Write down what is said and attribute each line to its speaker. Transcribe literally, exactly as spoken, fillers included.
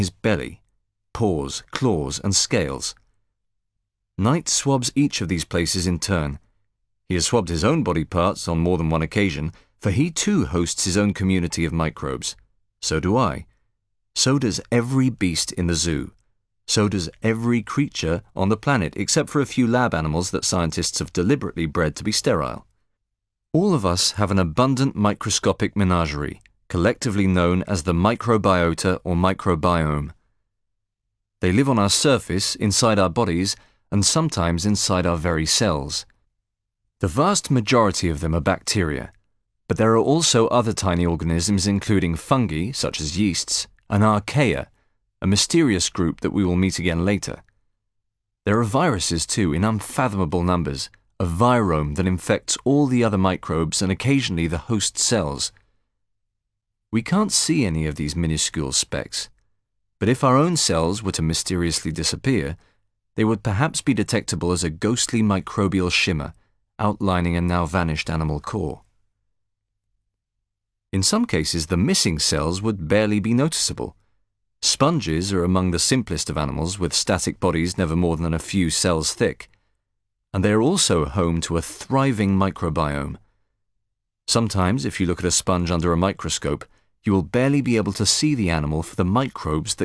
Speaker 1: his belly, paws, claws, and scales. Knight swabs each of these places in turn. He has swabbed his own body parts on more than one occasion, for he too hosts his own community of microbes. So do I. So does every beast in the zoo. So does every creature on the planet, except for a few lab animals that scientists have deliberately bred to be sterile. All of us have an abundant microscopic menagerie, collectively known as the microbiota or microbiome. They live on our surface, inside our bodies, and sometimes inside our very cells. The vast majority of them are bacteria, but there are also other tiny organisms including fungi, such as yeasts, and archaea, a mysterious group that we will meet again later. There are viruses too, in unfathomable numbers, a virome that infects all the other microbes and occasionally the host cells. We can't see any of these minuscule specks, but if our own cells were to mysteriously disappear, they would perhaps be detectable as a ghostly microbial shimmer outlining a now vanished animal core. In some cases, the missing cells would barely be noticeable. Sponges are among the simplest of animals, with static bodies never more than a few cells thick, and they are also home to a thriving microbiome. Sometimes, if you look at a sponge under a microscope, you will barely be able to see the animal for the microbes that